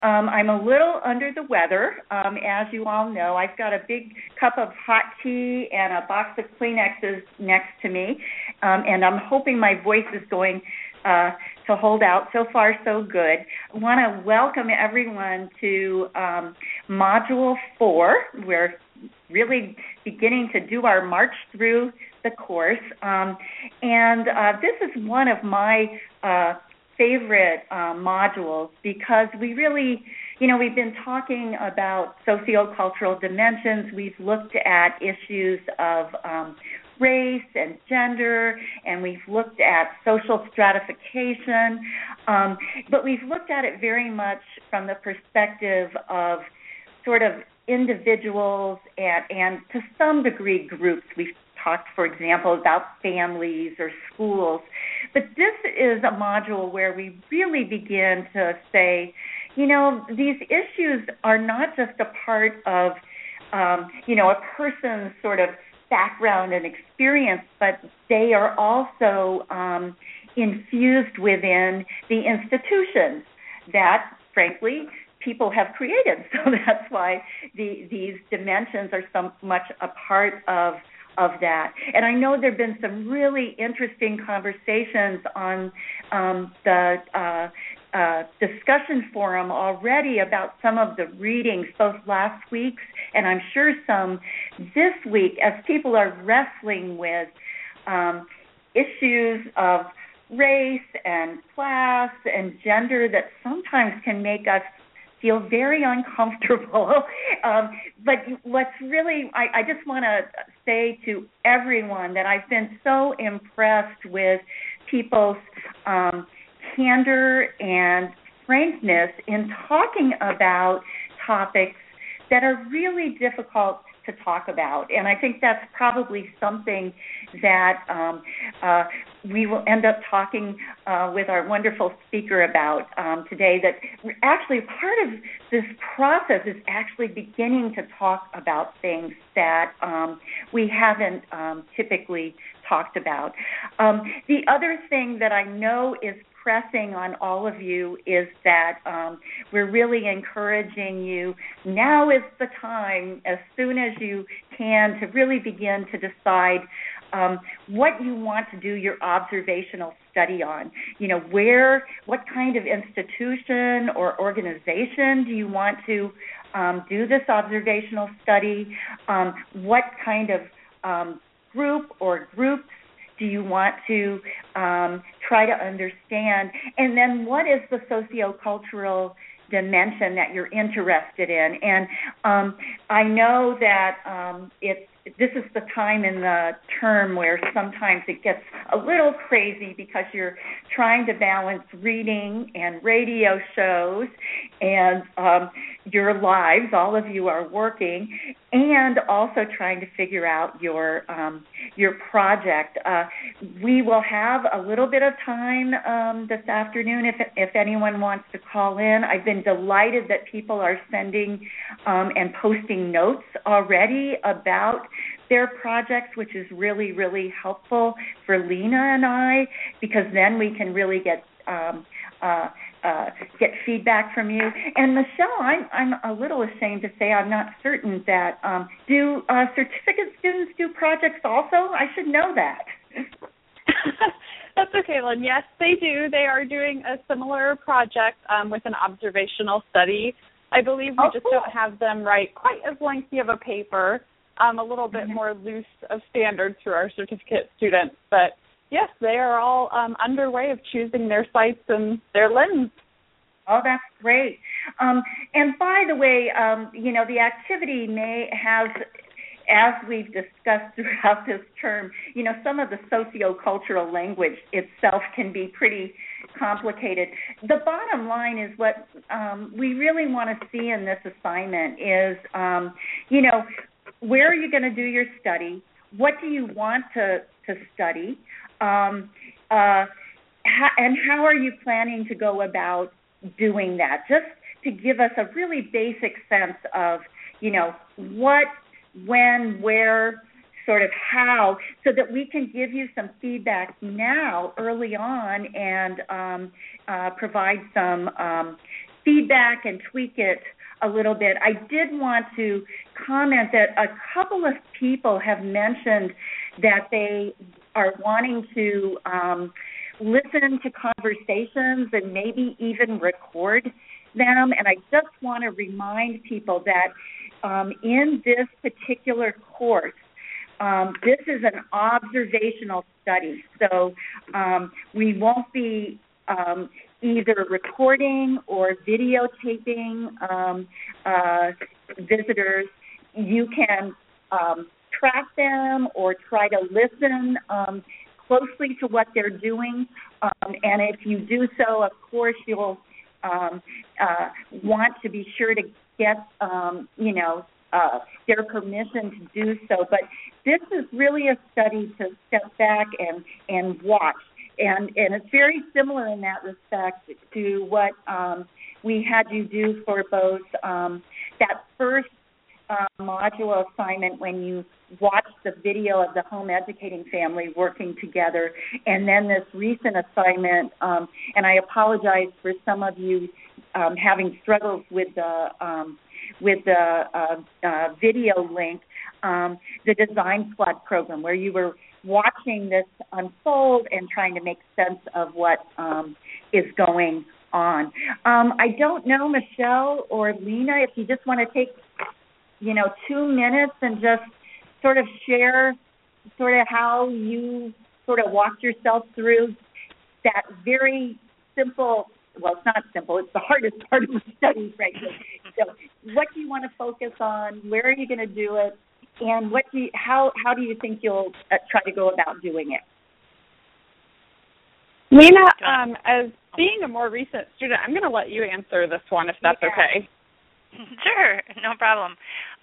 I'm a little under the weather, as you all know. I've got a big cup of hot tea and a box of Kleenexes next to me, and I'm hoping my voice is going to hold out. So far, so good. I want to welcome everyone to Module 4. We're really beginning to do our march through the course, and this is one of my favorite modules because we really, we've been talking about sociocultural dimensions. We've looked at issues of race and gender, and we've looked at social stratification, but we've looked at it very much from the perspective of sort of individuals and to some degree groups. We've talked, for example, about families or schools. But this is a module where we really begin to say, these issues are not just a part of, a person's sort of background and experience, but they are also infused within the institutions that, frankly, people have created. So that's why these dimensions are so much a part of that. And I know there have been some really interesting conversations on the discussion forum already about some of the readings, both last week's and I'm sure some this week, as people are wrestling with issues of race and class and gender that sometimes can make us feel very uncomfortable. But what's really, I just want to say to everyone that I've been so impressed with people's candor and frankness in talking about topics that are really difficult to talk about. And I think that's probably something that we will end up talking with our wonderful speaker about today, that actually part of this process is actually beginning to talk about things that we haven't typically talked about. The other thing that I know is pressing on all of you is that we're really encouraging you. Now is the time, as soon as you can, to really begin to decide what you want to do your observational study on. What kind of institution or organization do you want to do this observational study? What kind of group or groups do you want to try to understand? And then what is the sociocultural dimension that you're interested in? And I know that this is the time in the term where sometimes it gets a little crazy because you're trying to balance reading and radio shows and your lives, all of you are working, and also trying to figure out your project. We will have a little bit of time this afternoon if anyone wants to call in. I've been delighted that people are sending and posting notes already about their projects, which is really, really helpful for Lena and I, because then we can really get feedback from you. And Michelle, I'm a little ashamed to say I'm not certain that do certificate students do projects also? I should know that. That's okay, Lynn. Yes, they do. They are doing a similar project with an observational study. I believe we just don't have them write quite as lengthy of a paper, a little bit more loose of standards for our certificate students. But yes, they are all underway of choosing their sites and their lens. Oh, that's great. And by the way, the activity may have, as we've discussed throughout this term, some of the sociocultural language itself can be pretty complicated. The bottom line is what we really want to see in this assignment is, where are you going to do your study? What do you want to study? And how are you planning to go about doing that? Just to give us a really basic sense of, what, when, where, sort of how, so that we can give you some feedback now, early on, and provide some feedback and tweak it a little bit. I did want to comment that a couple of people have mentioned that they are wanting to listen to conversations and maybe even record them. And I just want to remind people that in this particular course, this is an observational study. So we won't be either recording or videotaping visitors. You can track them or try to listen closely to what they're doing. And if you do so, of course, you'll want to be sure to get, their permission to do so. But this is really a study to step back and watch. And it's very similar in that respect to what we had you do for both that first module assignment when you watched the video of the home educating family working together, and then this recent assignment, and I apologize for some of you having struggles with the video link, the Design Squad program, where you were watching this unfold and trying to make sense of what is going on. I don't know, Michelle or Lena, if you just want to take 2 minutes and just sort of share sort of how you sort of walked yourself through that very simple, well, it's not simple, it's the hardest part of the study, frankly. So what do you want to focus on? Where are you going to do it? And how do you think you'll try to go about doing it? Lena, as being a more recent student, I'm going to let you answer this one if that's okay. Sure, no problem.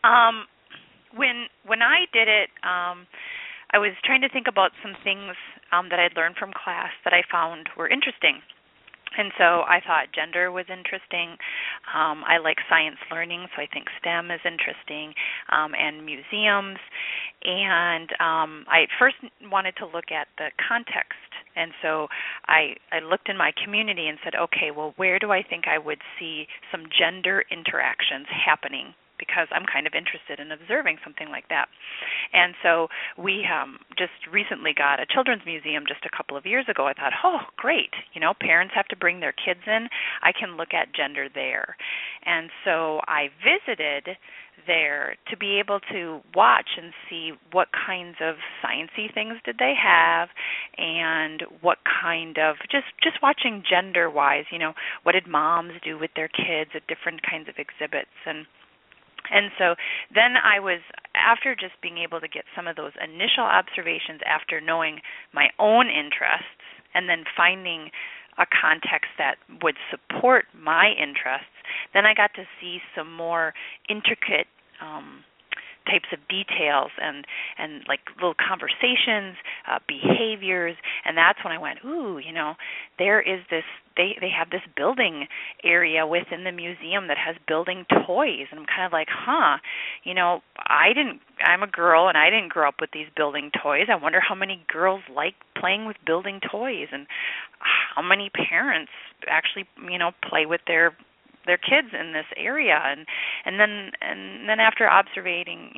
When I did it, I was trying to think about some things that I'd learned from class that I found were interesting. And so I thought gender was interesting. I like science learning, so I think STEM is interesting, and museums. And I first wanted to look at the context. And so I looked in my community and said, okay, well, where do I think I would see some gender interactions happening? Because I'm kind of interested in observing something like that. And so we just recently got a children's museum just a couple of years ago. I thought, oh, great. Parents have to bring their kids in. I can look at gender there. And so I visited there to be able to watch and see what kinds of sciencey things did they have, and what kind of, just watching gender-wise, what did moms do with their kids at different kinds of exhibits. And so then I was, after just being able to get some of those initial observations after knowing my own interests and then finding a context that would support my interests, then I got to see some more intricate types of details and like little conversations, behaviors, and that's when I went, ooh, there is this, they have this building area within the museum that has building toys, and I'm kind of like, I'm a girl and I didn't grow up with these building toys. I wonder how many girls like playing with building toys, and how many parents actually, play with their kids in this area, and then after observing,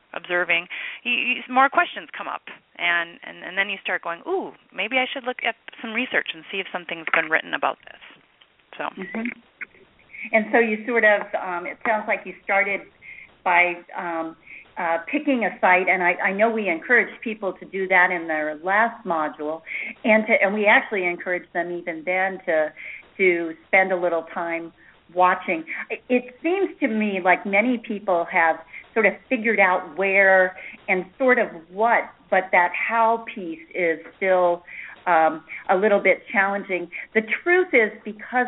more questions come up, and then you start going, ooh, maybe I should look at some research and see if something's been written about this. So, and so you sort of, it sounds like you started by picking a site, and I know we encourage people to do that in their last module, and we actually encourage them even then to spend a little time watching. It seems to me like many people have sort of figured out where and sort of what, but that how piece is still a little bit challenging. The truth is, because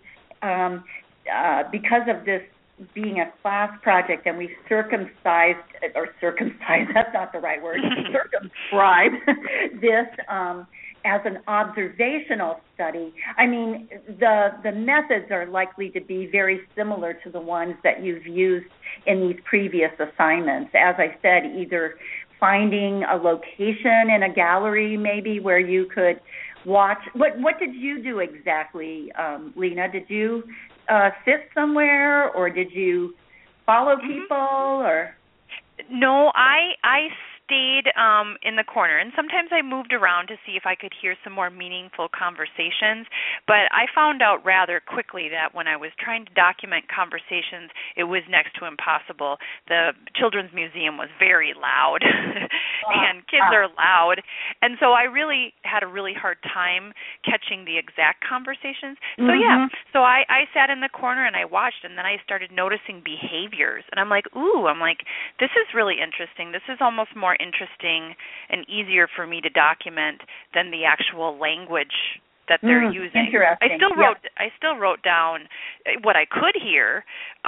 of this being a class project, and we circumcised, that's not the right word, circumscribe this as an observational study. I mean, the methods are likely to be very similar to the ones that you've used in these previous assignments. As I said, either finding a location in a gallery maybe where you could watch. What did you do exactly, Lena? Did you sit somewhere, or did you follow people, or? No, I stayed in the corner, and sometimes I moved around to see if I could hear some more meaningful conversations, but I found out rather quickly that when I was trying to document conversations, it was next to impossible. The Children's Museum was very loud, and kids are loud, and so I really had a really hard time catching the exact conversations. So so I sat in the corner and I watched, and then I started noticing behaviors, and I'm like, this is really interesting. This is almost more interesting and easier for me to document than the actual language that they're using. Interesting. I still wrote down what I could hear,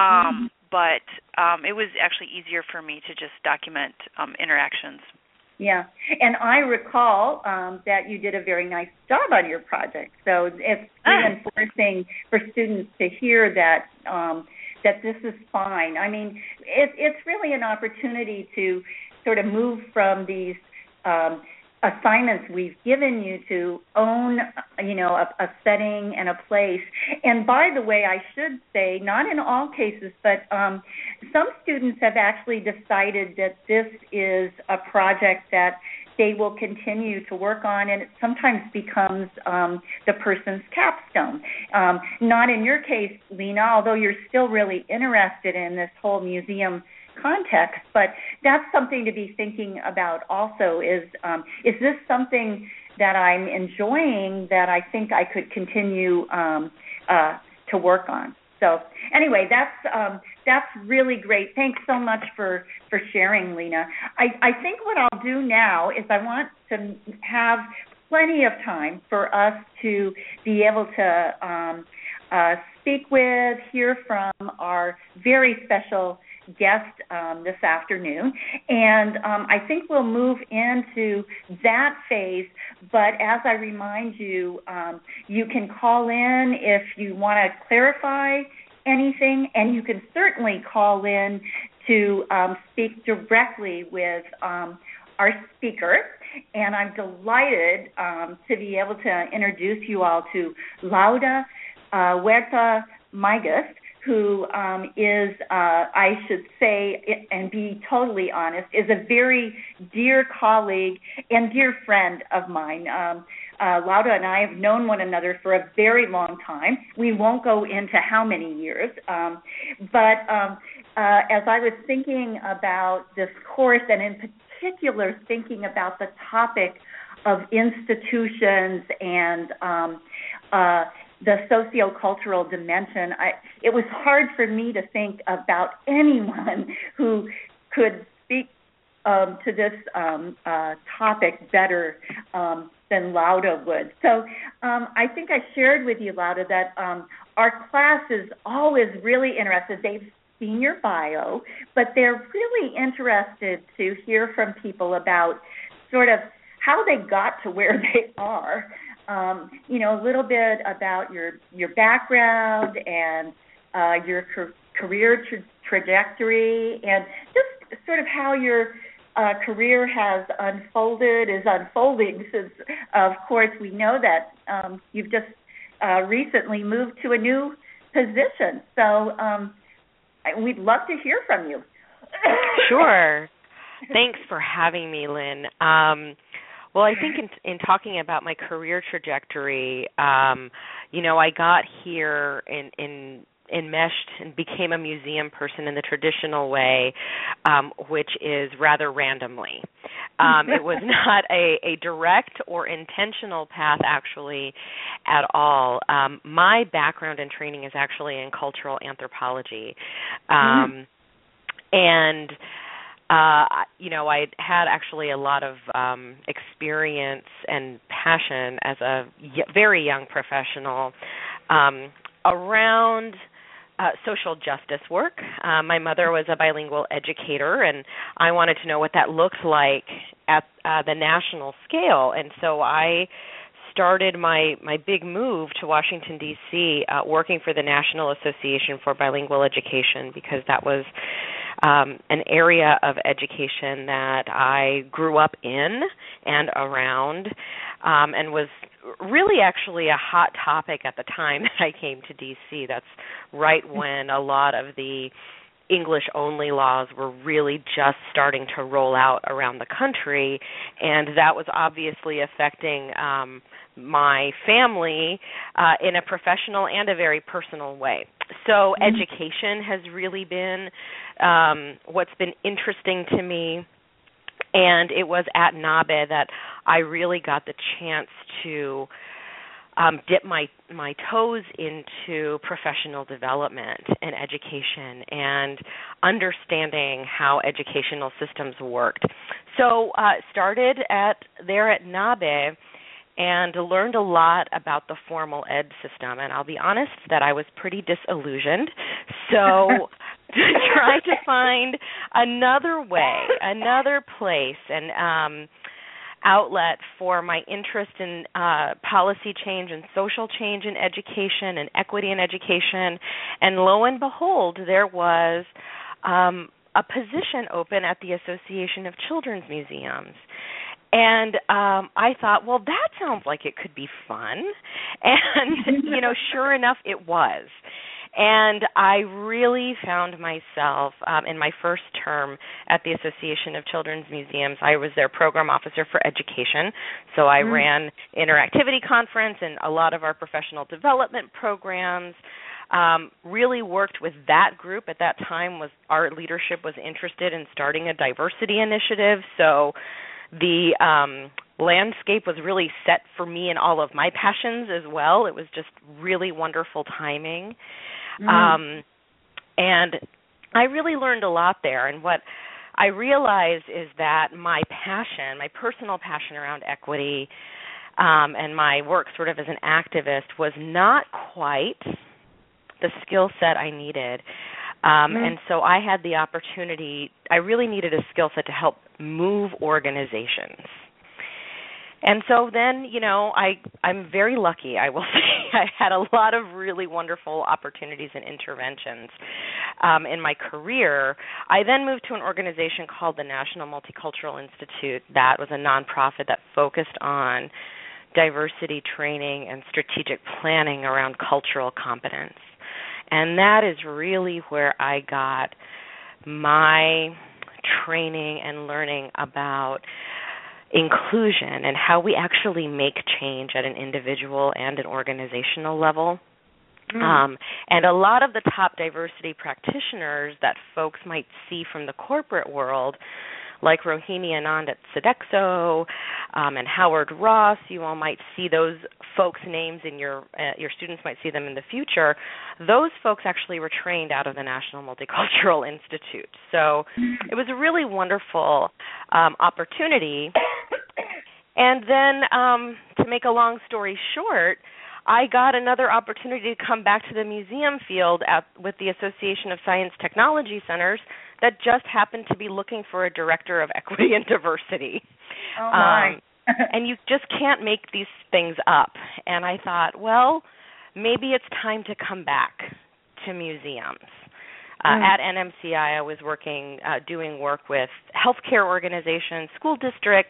but it was actually easier for me to just document interactions. Yeah, and I recall that you did a very nice job on your project. So it's reinforcing for students to hear that that this is fine. I mean, it's really an opportunity to sort of move from these assignments we've given you to own, a setting and a place. And by the way, I should say, not in all cases, but some students have actually decided that this is a project that they will continue to work on, and it sometimes becomes the person's capstone. Not in your case, Lena, although you're still really interested in this whole museum context, but that's something to be thinking about also is this something that I'm enjoying that I think I could continue to work on? So anyway, that's really great. Thanks so much for sharing, Lena. I think what I'll do now is I want to have plenty of time for us to be able to speak with, hear from our very special guest this afternoon, and I think we'll move into that phase. But as I remind you, you can call in if you want to clarify anything, and you can certainly call in to speak directly with our speaker. And I'm delighted to be able to introduce you all to Lauda Huerta Maygus, who is, I should say, and be totally honest, is a very dear colleague and dear friend of mine. Lauda and I have known one another for a very long time. We won't go into how many years, but as I was thinking about this course, and in particular thinking about the topic of institutions and the sociocultural dimension, it was hard for me to think about anyone who could speak to this topic better than Lauda would. So I think I shared with you, Lauda, that our class is always really interested. They've seen your bio, but they're really interested to hear from people about sort of how they got to where they are. A little bit about your background and your career trajectory, and just sort of how your career is unfolding, since, of course, we know that you've just recently moved to a new position. So we'd love to hear from you. Sure. Thanks for having me, Lynn. Well, I think in talking about my career trajectory, I got here enmeshed and became a museum person in the traditional way, which is rather randomly. It was not a direct or intentional path, actually, at all. My background and training is actually in cultural anthropology, and I had actually a lot of experience and passion as a very young professional around social justice work. My mother was a bilingual educator, and I wanted to know what that looked like at the national scale. And so I started my big move to Washington, D.C., working for the National Association for Bilingual Education, because that was an area of education that I grew up in and around. and was really actually a hot topic at the time that I came to D.C. That's right when a lot of the English-only laws were really just starting to roll out around the country, and that was obviously affecting my family in a professional and a very personal way. So education has really been what's been interesting to me, and it was at NABE that I really got the chance to dip my toes into professional development and education and understanding how educational systems worked. So started there at NABE and learned a lot about the formal ed system. And I'll be honest that I was pretty disillusioned. So trying to find another way, another place, and outlet for my interest in policy change and social change in education and equity in education. And lo and behold, there was a position open at the Association of Children's Museums. And I thought, well, that sounds like it could be fun. And, sure enough, it was. And I really found myself in my first term at the Association of Children's Museums. I was their program officer for education, so I ran interactivity conference and a lot of our professional development programs. Really worked with that group at that time. Our leadership was interested in starting a diversity initiative, so the landscape was really set for me and all of my passions as well. It was just really wonderful timing. And I really learned a lot there. And what I realized is that my passion, my personal passion around equity and my work sort of as an activist was not quite the skill set I needed. And so I had the opportunity, I really needed a skill set to help move organizations. And so then, I'm very lucky, I will say. I had a lot of really wonderful opportunities and interventions in my career. I then moved to an organization called the National Multicultural Institute that was a nonprofit that focused on diversity training and strategic planning around cultural competence. And that is really where I got my training and learning about inclusion and how we actually make change at an individual and an organizational level. And a lot of the top diversity practitioners that folks might see from the corporate world, like Rohini Anand at Sodexo and Howard Ross, you all might see those folks' names in your students might see them in the future. Those folks actually were trained out of the National Multicultural Institute. So it was a really wonderful opportunity. And then to make a long story short, I got another opportunity to come back to the museum field with the Association of Science Technology Centers that just happened to be looking for a director of equity and diversity. Oh, my. And you just can't make these things up. And I thought, well, maybe it's time to come back to museums. At NMCI, I was working, doing work with healthcare organizations, school districts,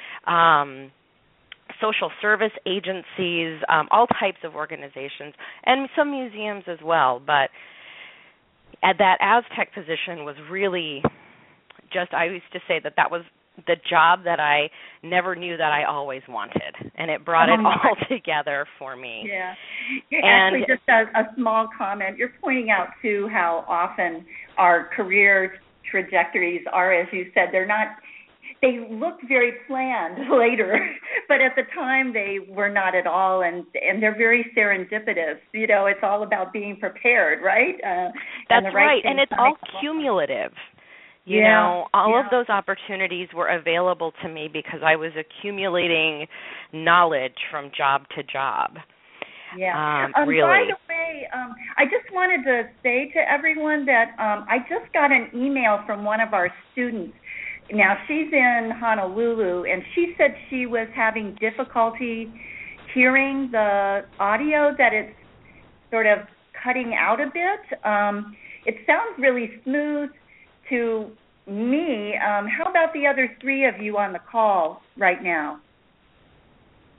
social service agencies, all types of organizations, and some museums as well. But that Aztec position was really just, I used to say that was the job that I never knew that I always wanted, and it brought it all together for me. Yeah. And actually, just a small comment, you're pointing out, too, how often our career trajectories are, as you said, they look very planned later, but at the time they were not at all, and they're very serendipitous. It's all about being prepared, right? That's right, and it's all cumulative. All of those opportunities were available to me because I was accumulating knowledge from job to job. Yeah. Really. By the way, I just wanted to say to everyone that I just got an email from one of our students. Now, she's in Honolulu, and she said she was having difficulty hearing the audio, that it's sort of cutting out a bit. It sounds really smooth to me. How about the other three of you on the call right now?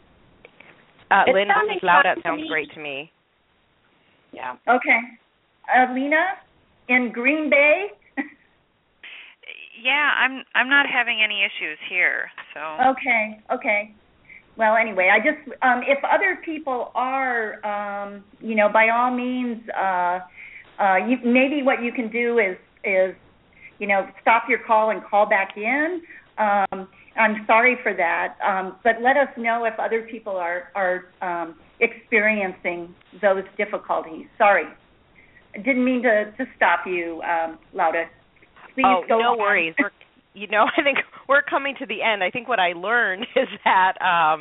Lynn, this is loud. That sounds great to me. Yeah. Okay. Lena, in Green Bay? Yeah, I'm not having any issues here. So. Okay. Well, anyway, I just if other people are, by all means, maybe what you can do is stop your call and call back in. I'm sorry for that, but let us know if other people are experiencing those difficulties. Sorry, I didn't mean to stop you, Lauda. Please go on. No worries. I think we're coming to the end. I think what I learned is that,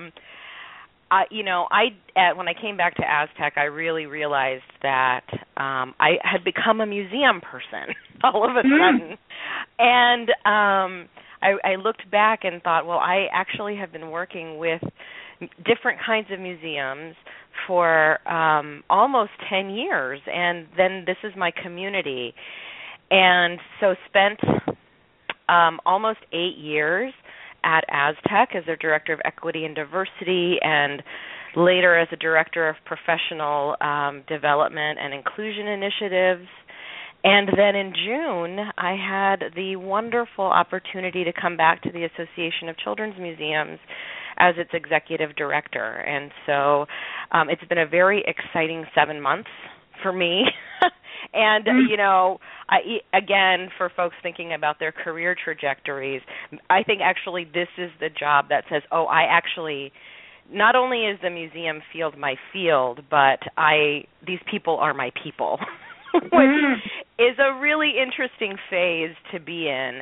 when I came back to Aztec, I really realized that I had become a museum person all of a sudden. And I looked back and thought, well, I actually have been working with different kinds of museums for almost 10 years, and then this is my community. And so spent almost 8 years at Aztec as their Director of Equity and Diversity, and later as a Director of Professional Development and Inclusion Initiatives. And then in June, I had the wonderful opportunity to come back to the Association of Children's Museums as its Executive Director. And so it's been a very exciting 7 months for me. And, again, for folks thinking about their career trajectories, I think actually this is the job that says, not only is the museum field my field, but these people are my people, which is a really interesting phase to be in,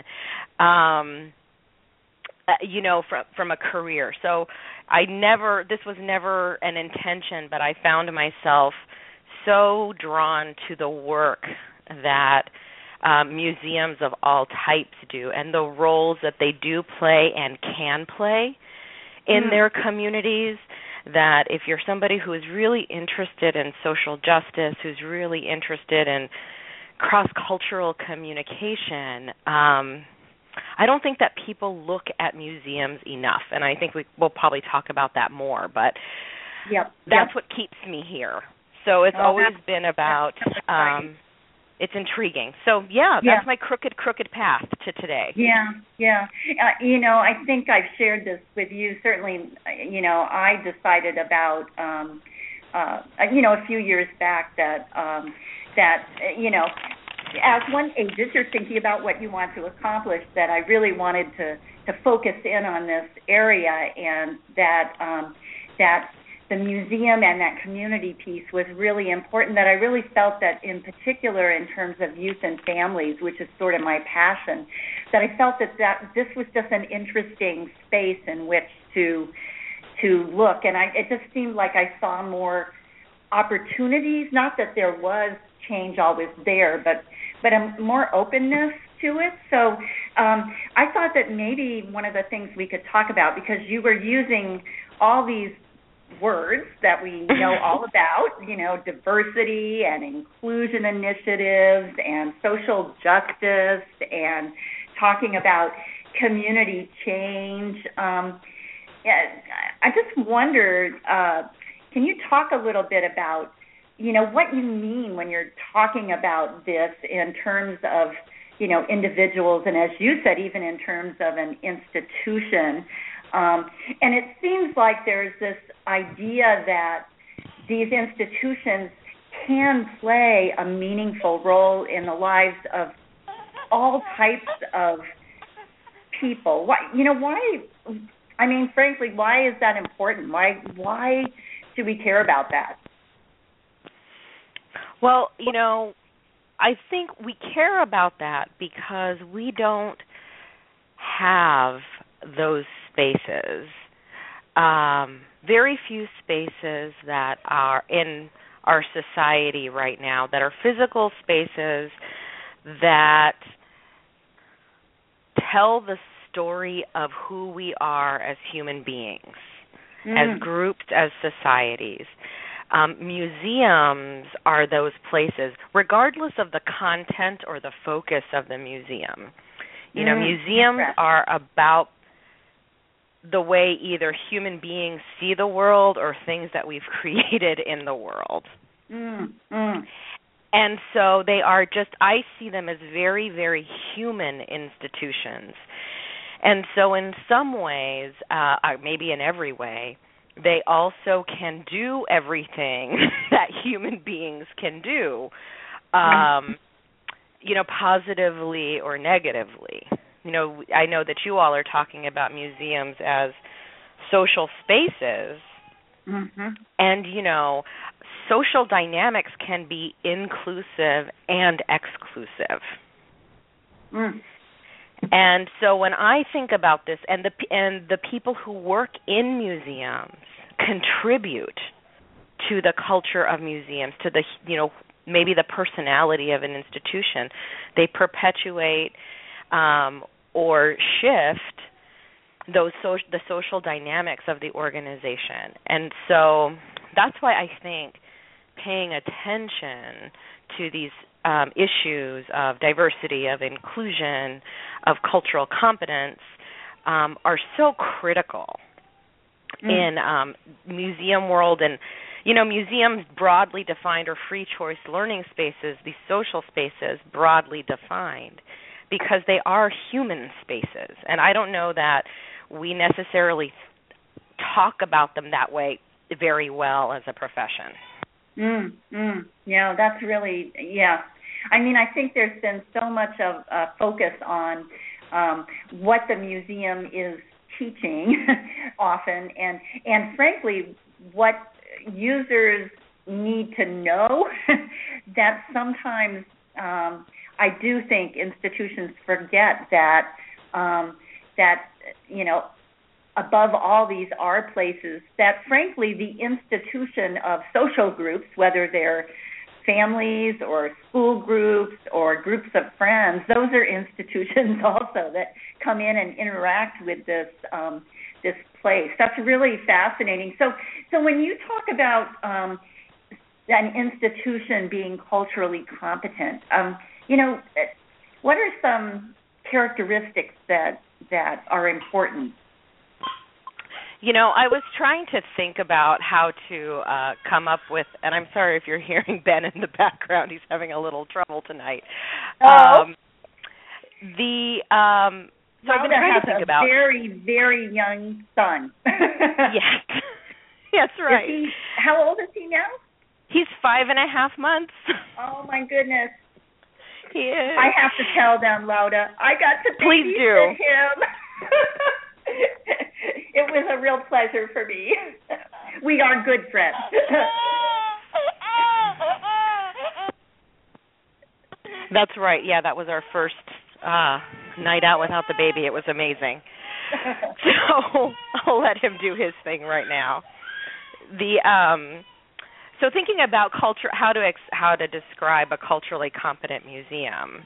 from a career. So this was never an intention, but I found myself so drawn to the work that museums of all types do and the roles that they do play and can play in their communities, that if you're somebody who is really interested in social justice, who's really interested in cross-cultural communication, I don't think that people look at museums enough, and I think we'll probably talk about that more, but that's what keeps me here. So it's always been about, it's intriguing. So, that's my crooked path to today. Yeah. I think I've shared this with you. Certainly, I decided about, a few years back that as one ages, you're thinking about what you want to accomplish, that I really wanted to focus in on this area, and that the museum and that community piece was really important, that I really felt that in particular in terms of youth and families, which is sort of my passion, that I felt that this was just an interesting space in which to look. And it just seemed like I saw more opportunities, not that there was change always there, but a more openness to it. So I thought that maybe one of the things we could talk about, because you were using all these words that we know all about, diversity and inclusion initiatives and social justice, and talking about community change. I just wondered, can you talk a little bit about, what you mean when you're talking about this in terms of, individuals, and as you said, even in terms of an institution. And it seems like there's this idea that these institutions can play a meaningful role in the lives of all types of people. Why? I mean, frankly, why is that important? Why do we care about that? Well, I think we care about that because we don't have those spaces. Very few spaces that are in our society right now that are physical spaces that tell the story of who we are as human beings, as groups, as societies. Museums are those places, regardless of the content or the focus of the museum. Museums are about the way either human beings see the world or things that we've created in the world. And so they are I see them as very, very human institutions. And so in some ways, maybe in every way, they also can do everything that human beings can do, positively or negatively. I know that you all are talking about museums as social spaces, and, social dynamics can be inclusive and exclusive. And so when I think about this, and the people who work in museums contribute to the culture of museums, to the, maybe the personality of an institution, they perpetuate or shift the social dynamics of the organization. And so that's why I think paying attention to these issues of diversity, of inclusion, of cultural competence are so critical in museum world. And, museums broadly defined, or free choice learning spaces, these social spaces broadly defined, because they are human spaces. And I don't know that we necessarily talk about them that way very well as a profession. Yeah, that's really, I mean, I think there's been so much of a focus on what the museum is teaching often, and frankly, what users need to know, that sometimes I do think institutions forget that above all, these are places that, frankly, the institution of social groups, whether they're families or school groups or groups of friends, those are institutions also that come in and interact with this place. That's really fascinating. So when you talk about an institution being culturally competent, what are some characteristics that are important? I was trying to think about how to come up with, and I'm sorry if you're hearing Ben in the background. He's having a little trouble tonight. Oh. So I've been trying to think about. A very, very young son. Yes. Yes, right. How old is he now? He's 5.5 months. Oh, my goodness. He is. I have to tell them, Lauda. I got to babysit him. It was a real pleasure for me. We are good friends. That's right. Yeah, that was our first night out without the baby. It was amazing. So I'll let him do his thing right now. So thinking about culture, how to describe a culturally competent museum,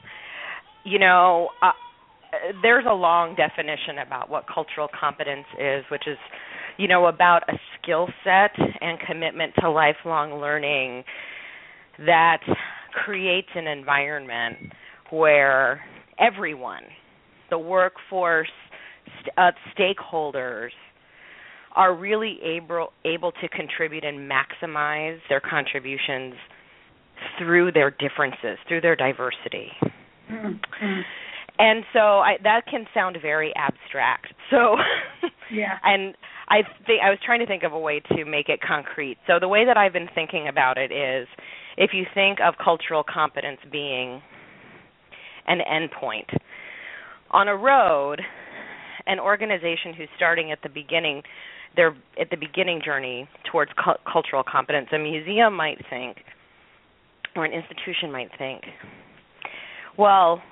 there's a long definition about what cultural competence is, which is, about a skill set and commitment to lifelong learning that creates an environment where everyone, the workforce, stakeholders, are really able to contribute and maximize their contributions through their differences, through their diversity. Mm-hmm. And so that can sound very abstract. So, yeah. And I was trying to think of a way to make it concrete. So the way that I've been thinking about it is, if you think of cultural competence being an endpoint on a road, an organization who's starting at the beginning, they're at the beginning journey towards cultural competence. A museum might think, or an institution might think, well,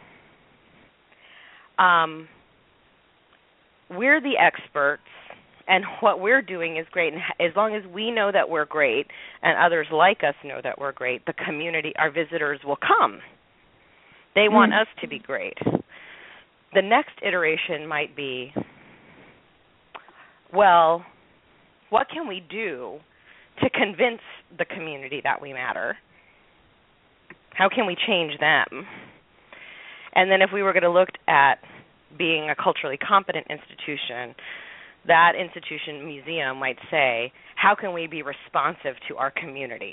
we're the experts, and what we're doing is great. And as long as we know that we're great, and others like us know that we're great, the community, our visitors, will come. They want us to be great. The next iteration might be, well, what can we do to convince the community that we matter? How can we change them? And then if we were going to look at being a culturally competent institution, that institution museum might say, how can we be responsive to our community?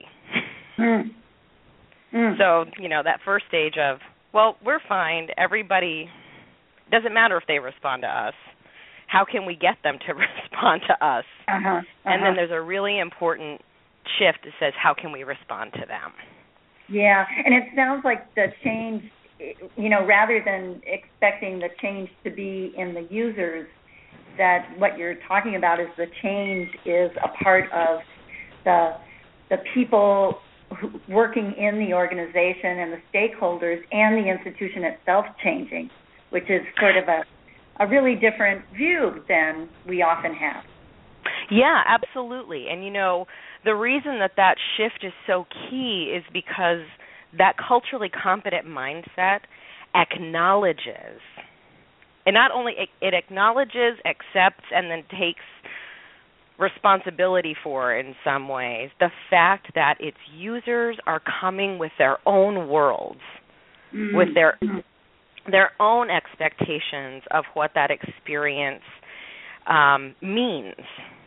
So, that first stage of, well, we're fine. Everybody, doesn't matter if they respond to us. How can we get them to respond to us? And then there's a really important shift that says, how can we respond to them? Yeah, and it sounds like the change, rather than expecting the change to be in the users, that what you're talking about is the change is a part of the people working in the organization and the stakeholders and the institution itself changing, which is sort of a really different view than we often have. Yeah, absolutely. And, the reason that shift is so key is because that culturally competent mindset acknowledges, and not only it acknowledges, accepts, and then takes responsibility for, in some ways, the fact that its users are coming with their own worlds, with their own expectations of what that experience means.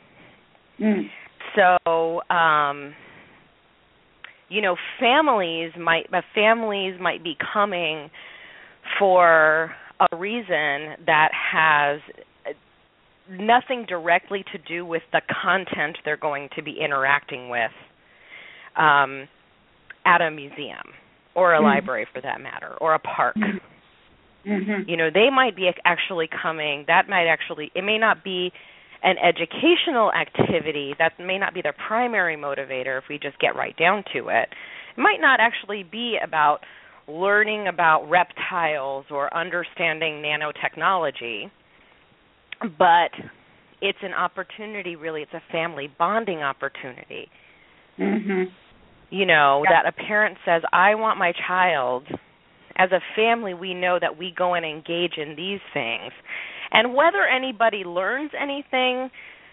So, families might be coming for a reason that has nothing directly to do with the content they're going to be interacting with at a museum or a library, for that matter, or a park. They might be actually coming. It may not be an educational activity. That may not be their primary motivator if we just get right down to it. It might not actually be about learning about reptiles or understanding nanotechnology, but it's an opportunity, really. It's a family bonding opportunity. That a parent says, I want my child. As a family, we know that we go and engage in these things. And whether anybody learns anything,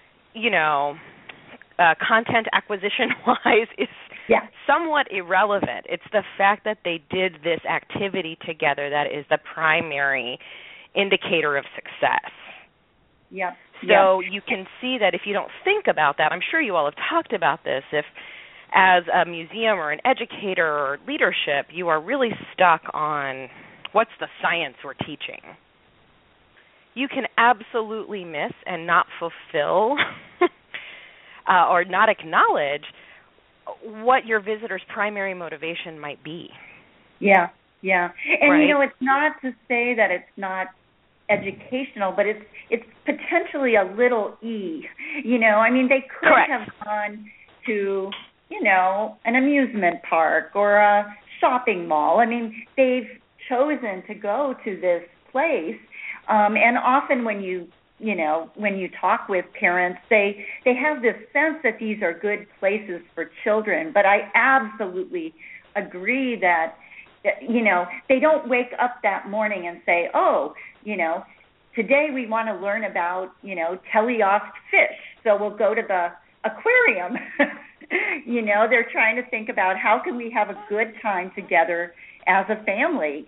content acquisition-wise is somewhat irrelevant. It's the fact that they did this activity together that is the primary indicator of success. So you can see that if you don't think about that, I'm sure you all have talked about this, if as a museum or an educator or leadership, you are really stuck on what's the science we're teaching, you can absolutely miss and not fulfill or not acknowledge what your visitor's primary motivation might be. And, it's not to say that it's not educational, but it's potentially a little E. They could have gone to, an amusement park or a shopping mall. They've chosen to go to this place. And often when you talk with parents, they have this sense that these are good places for children. But I absolutely agree that, they don't wake up that morning and say, today we want to learn about, teleost fish, so we'll go to the aquarium. They're trying to think about how can we have a good time together as a family.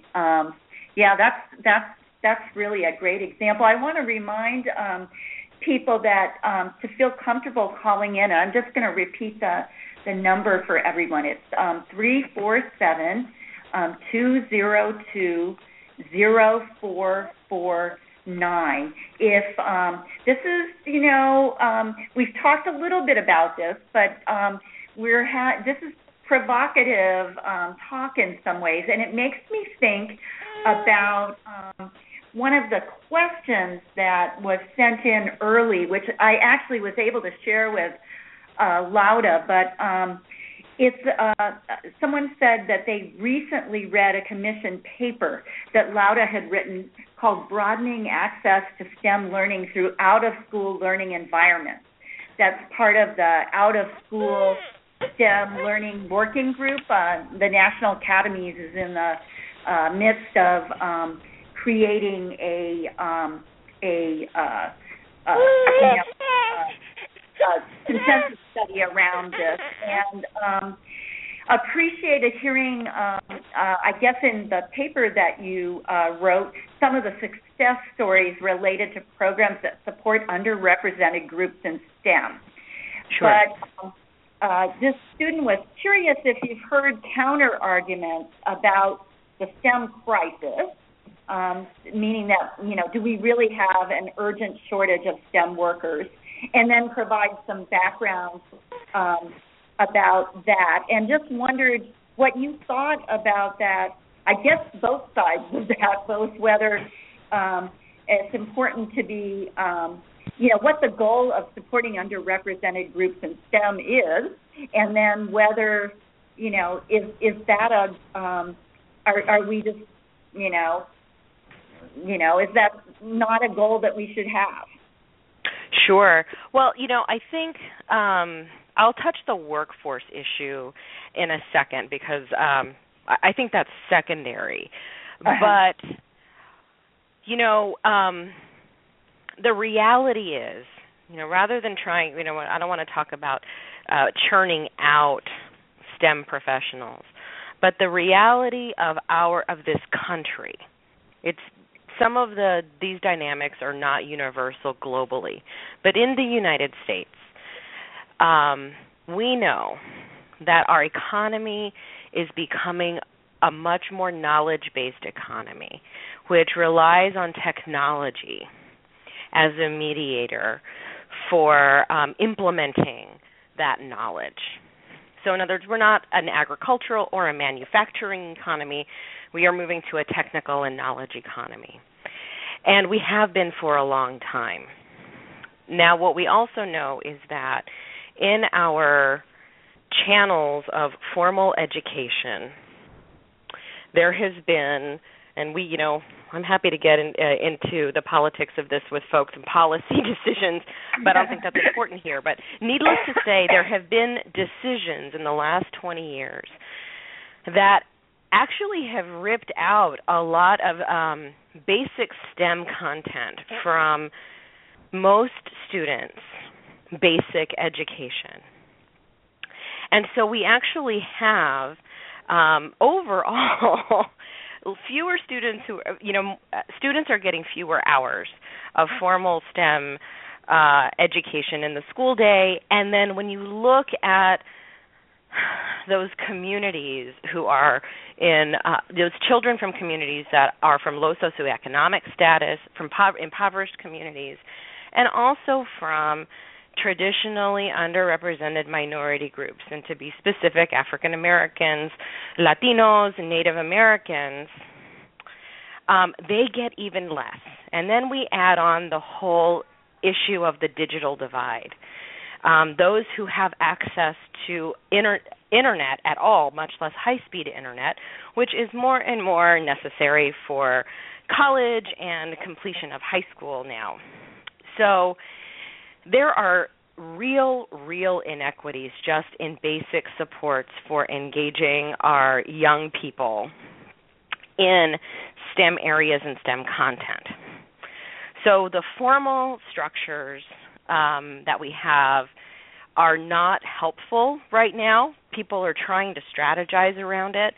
That's really a great example. I want to remind people that to feel comfortable calling in, I'm just going to repeat the number for everyone. It's 347-202-0449. If this is, we've talked a little bit about this, but this is provocative talk in some ways, and it makes me think about one of the questions that was sent in early, which I actually was able to share with Lauda, but it's someone said that they recently read a commissioned paper that Lauda had written called Broadening Access to STEM Learning Through Out-of-School Learning Environments. That's part of the Out-of-School STEM Learning Working Group. The National Academies is in the midst of creating a consensus study around this, and appreciated hearing I guess in the paper that you wrote, some of the success stories related to programs that support underrepresented groups in STEM. Sure. But this student was curious if you've heard counter-arguments about the STEM crisis, meaning that, do we really have an urgent shortage of STEM workers? And then provide some background about that. And just wondered what you thought about that. I guess both sides of that, both whether it's important to be, what the goal of supporting underrepresented groups in STEM is, and then whether, is that are we just, is that not a goal that we should have? Sure. Well, I think I'll touch the workforce issue in a second because I think that's secondary. But, the reality is, rather than trying, I don't want to talk about churning out STEM professionals, but the reality of this country, it's some of these dynamics are not universal globally, but in the United States, we know that our economy is becoming a much more knowledge-based economy, which relies on technology as a mediator for implementing that knowledge. So in other words, we're not an agricultural or a manufacturing economy. We are moving to a technical and knowledge economy. And we have been for a long time. Now, what we also know is that in our channels of formal education, there has been, and I'm happy to get into the politics of this with folks and policy decisions, but I don't think that's important here. But needless to say, there have been decisions in the last 20 years that actually have ripped out a lot of basic STEM content from most students' basic education. And so we actually have overall fewer students who, students are getting fewer hours of formal STEM education in the school day. And then when you look at those communities who are in, those children from communities that are from low socioeconomic status, from impoverished communities, and also from traditionally underrepresented minority groups, and to be specific, African Americans, Latinos, and Native Americans, they get even less. And then we add on the whole issue of the digital divide. Those who have access to internet at all, much less high-speed internet, which is more and more necessary for college and completion of high school now. So there are real inequities just in basic supports for engaging our young people in STEM areas and STEM content. So the formal structures that we have are not helpful right now. People are trying to strategize around it.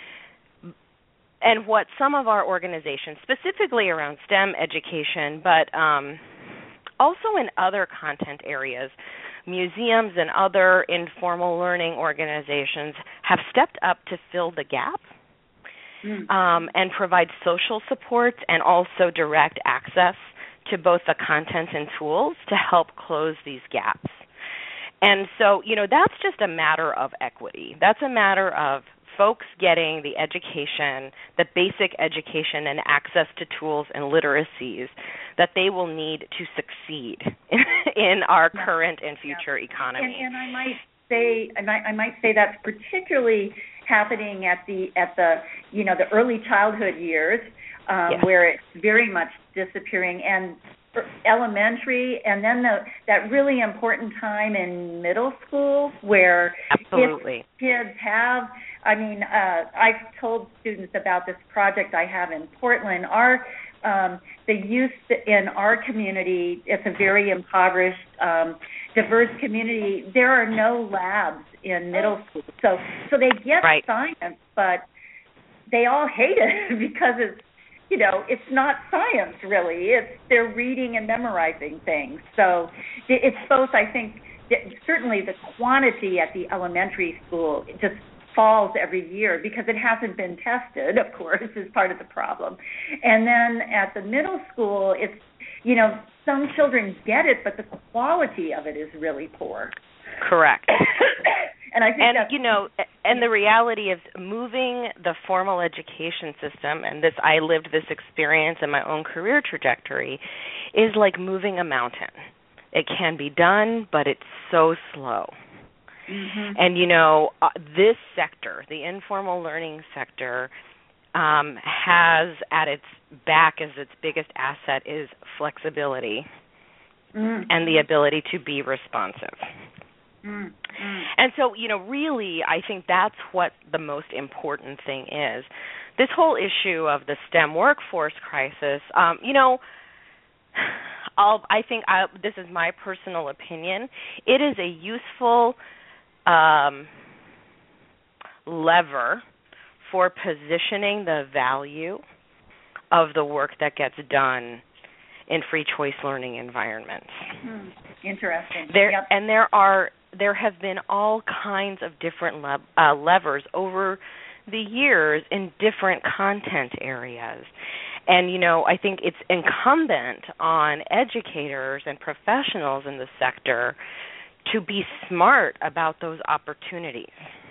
And what some of our organizations, specifically around STEM education, but also in other content areas, museums and other informal learning organizations have stepped up to fill the gap and provide social supports and also direct access to both the content and tools to help close these gaps. And so, that's just a matter of equity. That's a matter of folks getting the education, the basic education and access to tools and literacies that they will need to succeed in our current and future economy. And I might say that's particularly happening at the the early childhood years, where it's very much disappearing, and elementary, and then that really important time in middle school where kids have, I've told students about this project I have in Portland. The youth in our community, it's a very impoverished, diverse community. There are no labs in middle school. So they get science, but they all hate it because it's not science really. They're reading and memorizing things. So it's both, I think, certainly the quantity at the elementary school just falls every year because it hasn't been tested, of course, is part of the problem. And then at the middle school, it's, some children get it, but the quality of it is really poor. Correct. And I think and the reality of moving the formal education system, and I lived this experience in my own career trajectory, is like moving a mountain. It can be done, but it's so slow. Mm-hmm. And, this sector, the informal learning sector, has at its back as its biggest asset is flexibility and the ability to be responsive. And so, really, I think that's what the most important thing is. This whole issue of the STEM workforce crisis, this is my personal opinion. It is a useful lever for positioning the value of the work that gets done in free choice learning environments. Interesting. And there have been all kinds of different levers over the years in different content areas. And, I think it's incumbent on educators and professionals in the sector to be smart about those opportunities.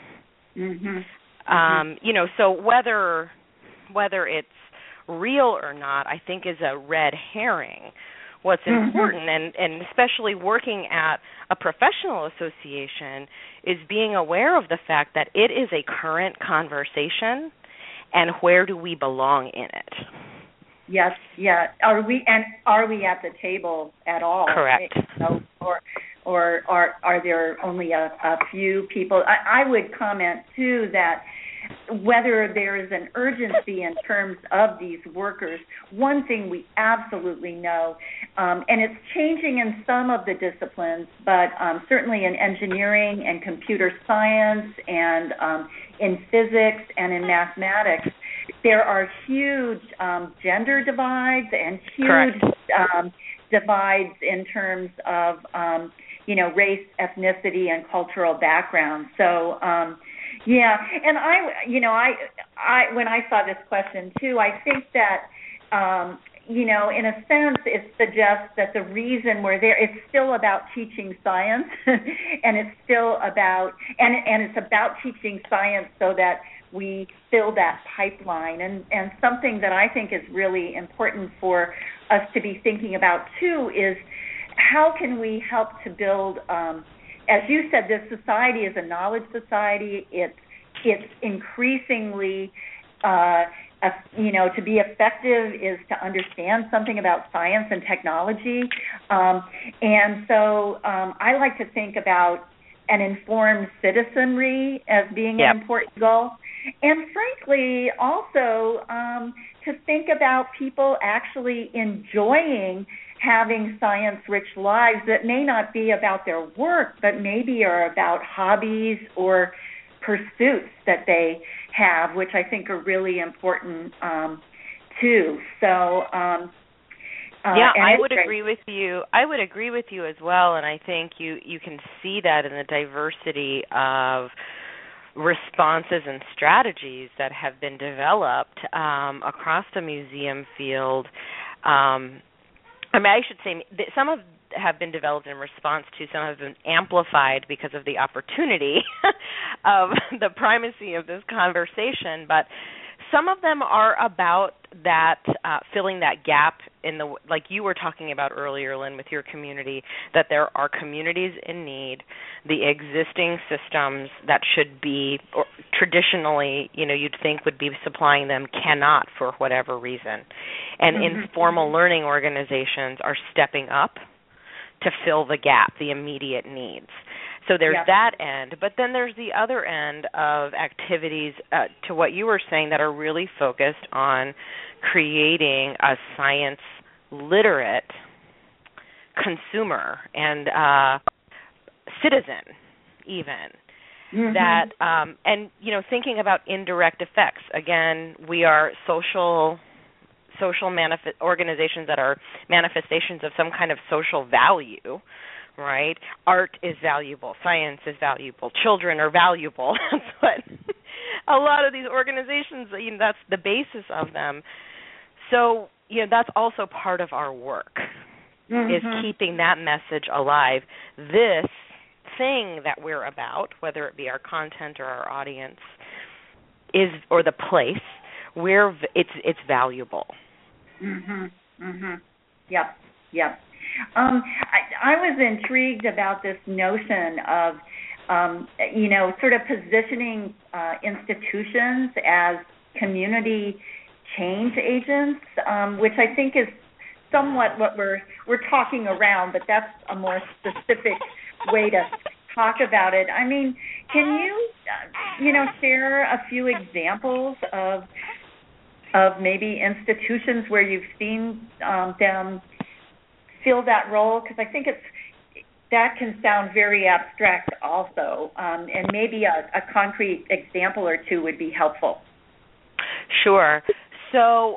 So whether it's real or not, I think is a red herring. What's important, and especially working at a professional association, is being aware of the fact that it is a current conversation, and where do we belong in it? Yes, yeah. Are we at the table at all? Correct. Or are there only a few people? I would comment too that whether there is an urgency in terms of these workers, one thing we absolutely know, and it's changing in some of the disciplines, but certainly in engineering and computer science and in physics and in mathematics, there are huge gender divides and huge divides in terms of, race, ethnicity, and cultural background. So, and I when I saw this question too, I think that, in a sense, it suggests that the reason we're there, it's still about teaching science, and it's still about, and it's about teaching science so that we fill that pipeline. And something that I think is really important for us to be thinking about too is how can we help to build, as you said, this society is a knowledge society. It's increasingly, to be effective is to understand something about science and technology. And so I like to think about an informed citizenry as being an important goal. And frankly, also to think about people actually enjoying having science-rich lives that may not be about their work, but maybe are about hobbies or pursuits that they have, which I think are really important too. So, I would agree with you. I would agree with you as well, and I think you can see that in the diversity of responses and strategies that have been developed across the museum field. I should say some have been developed in response to, some have been amplified because of the opportunity of the primacy of this conversation, but some of them are about that, filling that gap in the, like you were talking about earlier, Lynn, with your community, that there are communities in need. The existing systems that should be, or traditionally, you'd think would be supplying them cannot for whatever reason. And informal learning organizations are stepping up to fill the gap, the immediate needs. So there's that end, but then there's the other end of activities, to what you were saying, that are really focused on creating a science-literate consumer and citizen even. that and thinking about indirect effects. Again, we are social organizations that are manifestations of some kind of social value, right? Art is valuable, science is valuable, children are valuable. That's what a lot of these organizations, that's the basis of them. So, that's also part of our work, is keeping that message alive. This thing that we're about, whether it be our content or our audience, or the place, it's valuable. Yep. I was intrigued about this notion of, sort of positioning institutions as community change agents, which I think is somewhat what we're talking around, but that's a more specific way to talk about it. I mean, can you, share a few examples of maybe institutions where you've seen them fill that role? Because I think that can sound very abstract also, and maybe a concrete example or two would be helpful. Sure. So,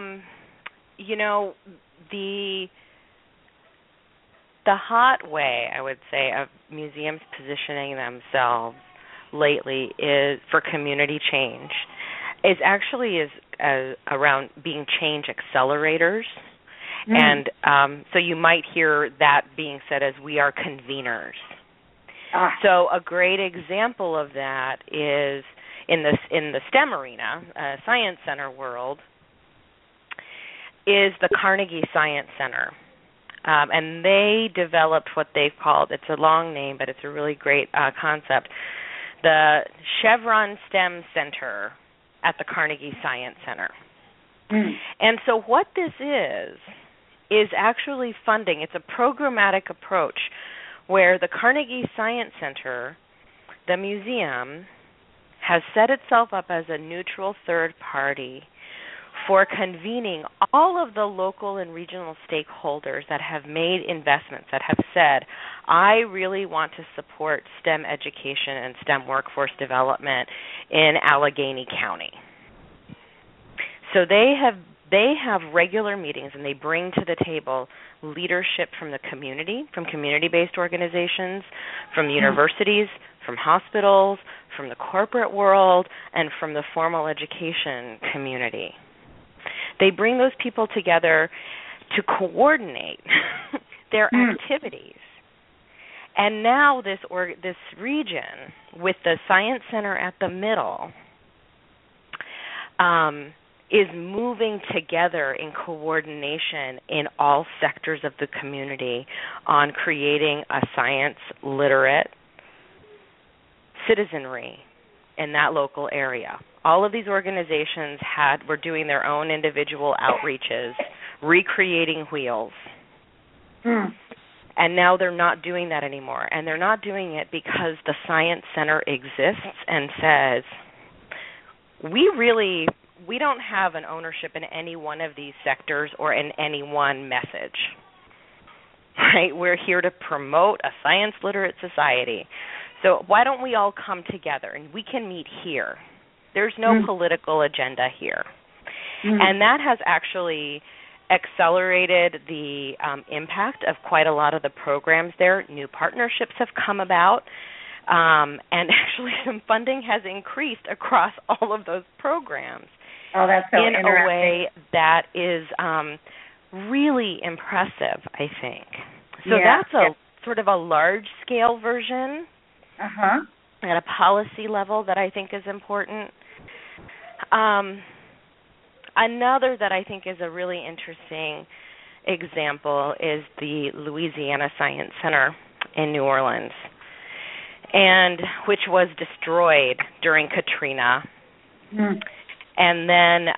the hot way, I would say, of museums positioning themselves lately is for community change is actually around being change accelerators. And so you might hear that being said as we are conveners. So a great example of that is in the STEM arena, Science Center world, is the Carnegie Science Center. And they developed what they've called, it's a long name, but it's a really great concept, the Chevron STEM Center at the Carnegie Science Center. And so what this is actually funding. It's a programmatic approach where the Carnegie Science Center, the museum, has set itself up as a neutral third party for convening all of the local and regional stakeholders that have made investments, that have said, I really want to support STEM education and STEM workforce development in Allegheny County. So they have regular meetings, and they bring to the table leadership from the community, from community-based organizations, from universities, from hospitals, from the corporate world, and from the formal education community. They bring those people together to coordinate their activities. And now this region, with the Science Center at the middle, is moving together in coordination in all sectors of the community on creating a science-literate citizenry in that local area. All of these organizations were doing their own individual outreaches, recreating wheels. And now they're not doing that anymore. And they're not doing it because the Science Center exists and says, we don't have an ownership in any one of these sectors or in any one message. Right? We're here to promote a science-literate society. So why don't we all come together and we can meet here? There's no political agenda here. And that has actually accelerated the impact of quite a lot of the programs there. New partnerships have come about, and actually some funding has increased across all of those programs. Oh, that's so in interesting. A way that is really impressive, I think. So that's a sort of a large-scale version at a policy level that I think is important. Another that I think is a really interesting example is the Louisiana Science Center in New Orleans, and which was destroyed during Katrina, and then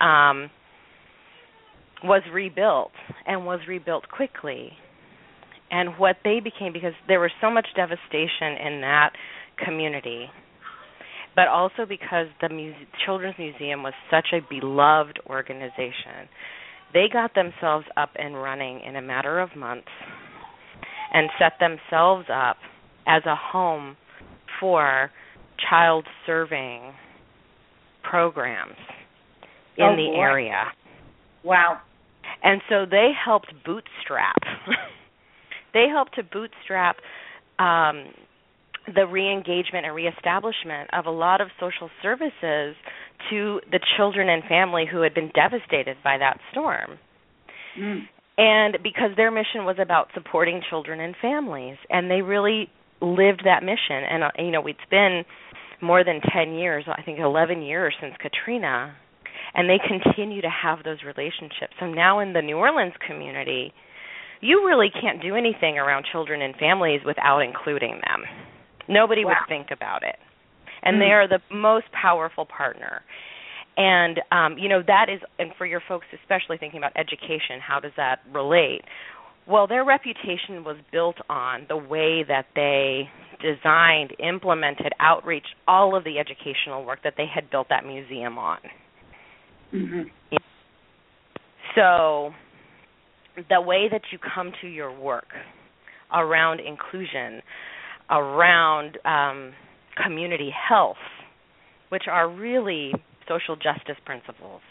was rebuilt quickly. And what they became, because there was so much devastation in that community, but also because the Children's Museum was such a beloved organization, they got themselves up and running in a matter of months and set themselves up as a home for child serving programs in the area. Wow. And so they helped bootstrap. They helped to bootstrap the re-engagement and reestablishment of a lot of social services to the children and family who had been devastated by that storm. And because their mission was about supporting children and families, and they really lived that mission. And, it's been more than 10 years, I think 11 years since Katrina, and they continue to have those relationships. So now in the New Orleans community, you really can't do anything around children and families without including them. Nobody would think about it. And they are the most powerful partner. And, that is, and for your folks especially thinking about education, how does that relate? Well, their reputation was built on the way that they designed, implemented, outreach, all of the educational work that they had built that museum on. So the way that you come to your work around inclusion, around community health, which are really social justice principles,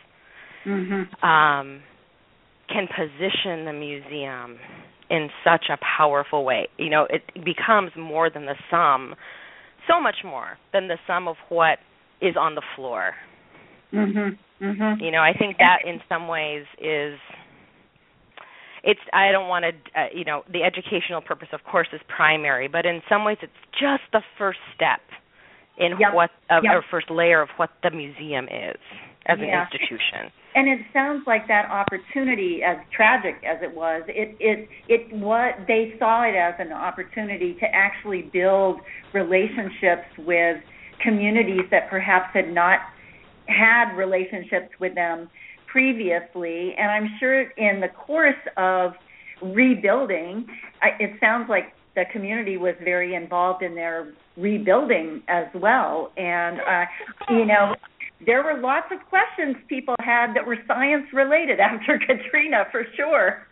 can position the museum in such a powerful way. It becomes more than the sum, so much more than the sum of what is on the floor. I think that in some ways is, I don't want to, the educational purpose, of course, is primary, but in some ways it's just the first step in or first layer of what the museum is as an institution. And it sounds like that opportunity, as tragic as it was, they saw it as an opportunity to actually build relationships with communities that perhaps had not had relationships with them previously. And I'm sure in the course of rebuilding, it sounds like the community was very involved in their rebuilding as well. And, there were lots of questions people had that were science-related after Katrina, for sure.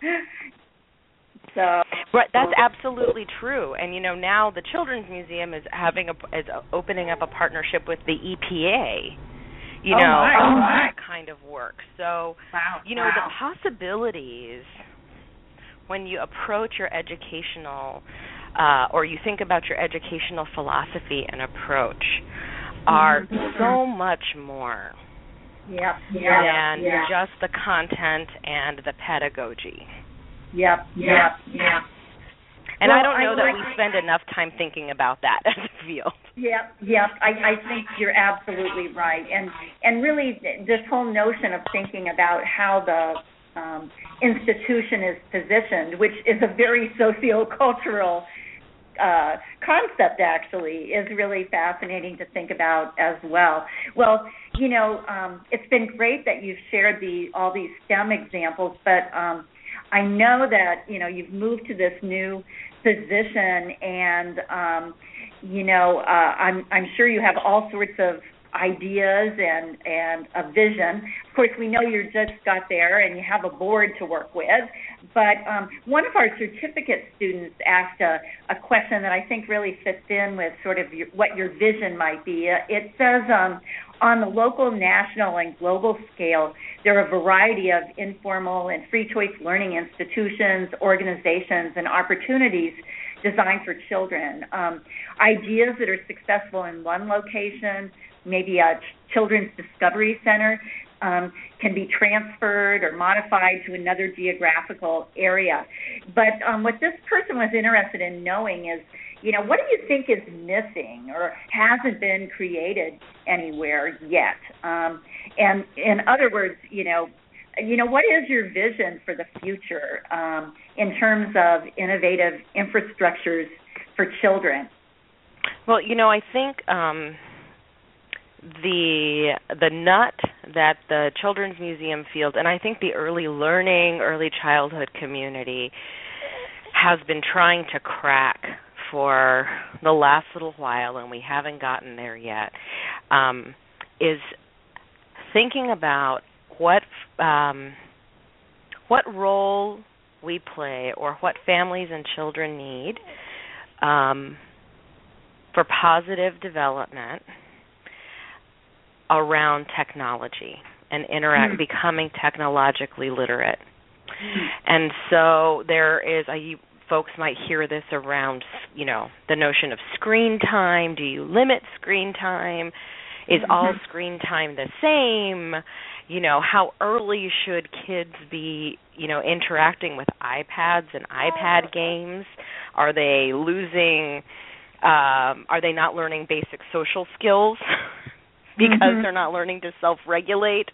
So right, that's absolutely true. And now the Children's Museum is opening up a partnership with the EPA. That kind of work. So the possibilities when you approach your educational or you think about your educational philosophy and approach are so much more than just the content and the pedagogy. And I don't know that we spend enough time thinking about that as a field. I think you're absolutely right. And really this whole notion of thinking about how the institution is positioned, which is a very sociocultural concept, actually, is really fascinating to think about as well. Well, it's been great that you've shared all these STEM examples, but I know that, you've moved to this new position, and, I'm sure you have all sorts of ideas and a vision. Of course, we know you just got there and you have a board to work with, but one of our certificate students asked a question that I think really fits in with sort of what your vision might be. It says, on the local, national, and global scale, there are a variety of informal and free choice learning institutions, organizations, and opportunities designed for children. Ideas that are successful in one location, maybe a children's discovery center, can be transferred or modified to another geographical area. But what this person was interested in knowing is, what do you think is missing or hasn't been created anywhere yet? And in other words, what is your vision for the future in terms of innovative infrastructures for children? Well, I think the nut that the Children's Museum feels, and I think the early learning, early childhood community has been trying to crack for the last little while, and we haven't gotten there yet, is thinking about what role we play or what families and children need for positive development around technology and becoming technologically literate. And so there is you folks might hear this around, the notion of screen time. Do you limit screen time? Is all screen time the same? How early should kids be, interacting with iPads and iPad games? Are they losing, are they not learning basic social skills because they're not learning to self-regulate?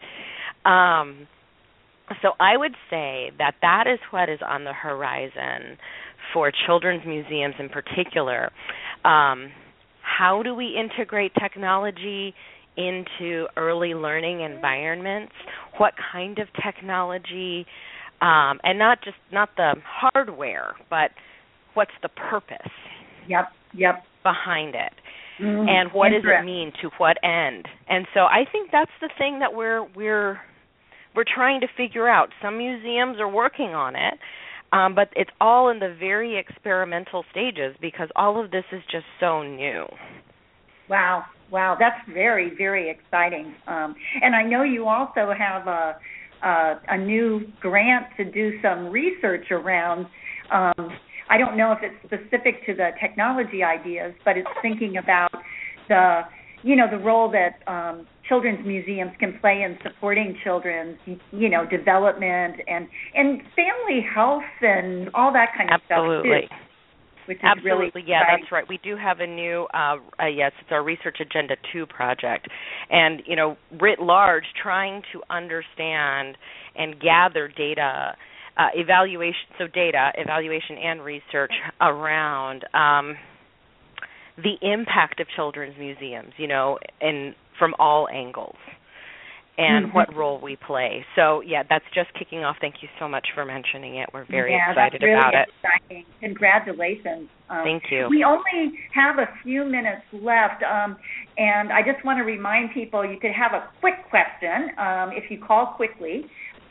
So I would say that is what is on the horizon for children's museums in particular. How do we integrate technology into early learning environments? What kind of technology, and not the hardware, but what's the purpose behind it? And what does it mean, to what end? And so I think that's the thing that we're trying to figure out. Some museums are working on it, but it's all in the very experimental stages because all of this is just so new. Wow, that's very, very exciting. And I know you also have a new grant to do some research around. I don't know if it's specific to the technology ideas, but it's thinking about the role that children's museums can play in supporting children's, development and family health and all that kind of stuff too. Which is Absolutely, really yeah, exciting. That's right. We do have a new, it's our Research Agenda 2 project. And, writ large, trying to understand and gather data, evaluation and research around the impact of children's museums, and from all angles, and what role we play. So, that's just kicking off. Thank you so much for mentioning it. We're very excited that's really about it. Exciting. Congratulations. Thank you. We only have a few minutes left, and I just want to remind people you could have a quick question if you call quickly,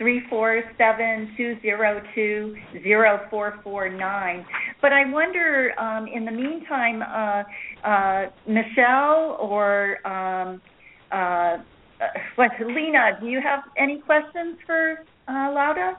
347-202-0449. But I wonder, in the meantime, Michelle or Lena, do you have any questions for Lauda?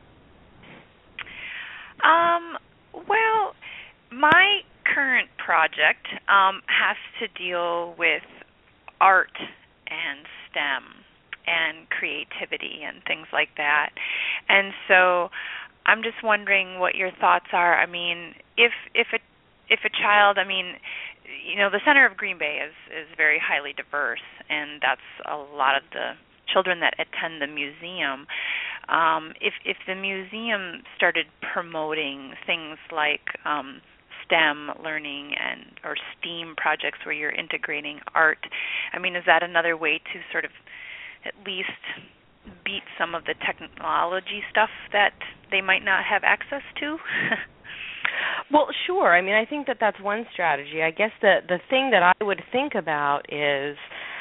Well, my current project has to deal with art and STEM and creativity and things like that. And so I'm just wondering what your thoughts are. I mean, if a child, the center of Green Bay is very highly diverse, and that's a lot of the children that attend the museum. If the museum started promoting things like STEM learning or STEAM projects where you're integrating art, is that another way to sort of at least beat some of the technology stuff that they might not have access to? Well, sure. I think that's one strategy. I guess the thing that I would think about is,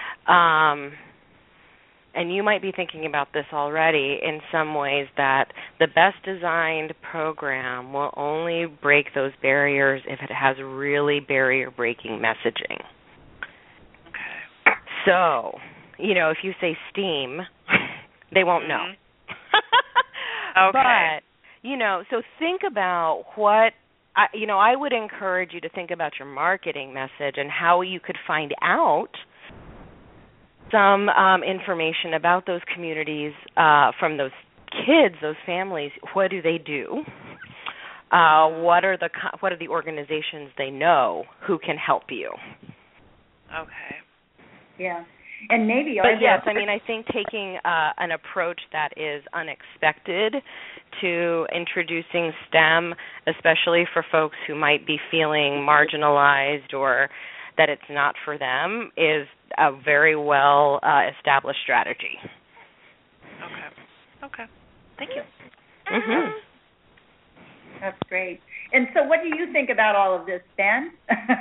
and you might be thinking about this already in some ways, that the best designed program will only break those barriers if it has really barrier-breaking messaging. Okay. So, if you say STEAM, they won't know. Okay. But, so think about what, I would encourage you to think about your marketing message and how you could find out some information about those communities from those kids, those families. What do they do? What are the organizations they know who can help you? Okay. Yeah. And maybe I think taking an approach that is unexpected to introducing STEM, especially for folks who might be feeling marginalized or that it's not for them, is a very well established strategy. Okay. Thank you. Mm-hmm. That's great. And so what do you think about all of this, Ben?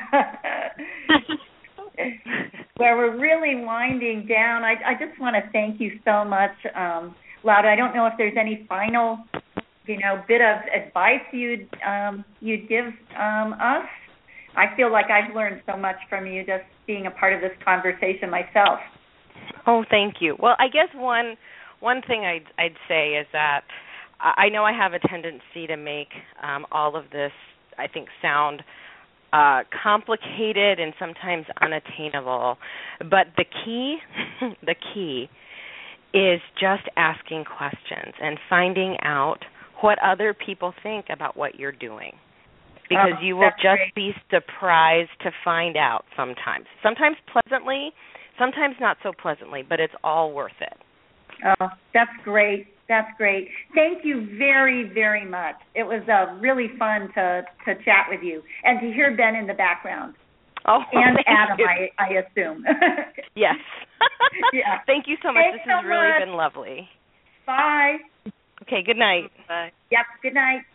Where we're really winding down, I just want to thank you so much, Lauda. I don't know if there's any final, bit of advice you'd give us I feel like I've learned so much from you just being a part of this conversation myself. Oh, thank you. Well, I guess one thing I'd say is that I know I have a tendency to make all of this, I think, sound complicated and sometimes unattainable. But the key is just asking questions and finding out what other people think about what you're doing. Because you will just be surprised to find out sometimes. Sometimes pleasantly, sometimes not so pleasantly, but it's all worth it. Oh, that's great. That's great. Thank you very, very much. It was really fun to chat with you and to hear Ben in the background. Oh, and Adam, I assume. Yes. Yeah. Thank you so much. Thanks this has so really much. been lovely. Bye. Okay, good night. Bye. Yep, good night.